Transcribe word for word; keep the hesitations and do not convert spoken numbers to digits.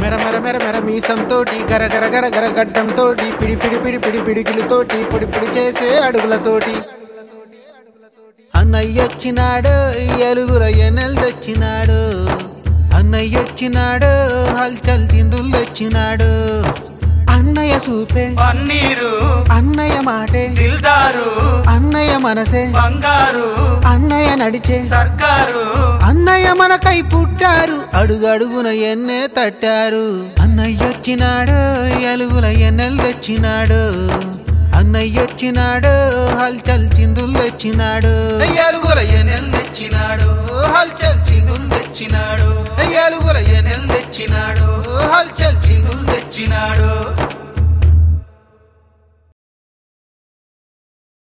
మెర మెర మెర మెర మీసంతోటి గర గర గర గర గడ్డంతోటి పిడి పిడి పిడి పిడి పిడికిలతోటి పొడి పొడి చేసే అడుగులతోటి అన్నయ్యొచ్చినాడు ఎలుగుల ఎన్నెల్ తెచ్చినాడు అన్నయ్యొచ్చినాడు హల్చల్ చిందులు తెచ్చినాడు అన్నయ్య సూపే పన్నీరు అన్నయ్య మాటే దిల్దారు అన్నయ్య మనసే బంగారు అన్నయ్య నడిచే సర్కారు అన్నయ్య మనకై పుట్టారు అడుగడుగున ఎన్నే తట్టారు అన్నయ్యొచ్చినాడు ఎలుగుల ఎన్నెల్ తెచ్చినాడు అన్నయ్యొచ్చినాడు హల్చల్ చిందులు తెచ్చినాడు ఎలుగుల ఎన్నెల్ తెచ్చినాడు హల్చల్ చిందులు తెచ్చినాడు ఎలుగుల ఎన్నెల్ తెచ్చినాడు హల్చల్ చిందులు తెచ్చినాడు